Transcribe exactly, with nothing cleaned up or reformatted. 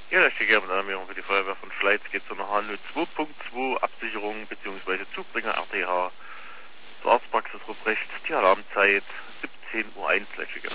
Ja, da steht gerne eine Alarmierung für die Feuerwehr von Schleiz. Geht zu einer H null zwei Punkt zwei Absicherung bzw. Zubringer R T H zur Arztpraxis Ruprecht. Die Alarmzeit siebzehn Uhr eins.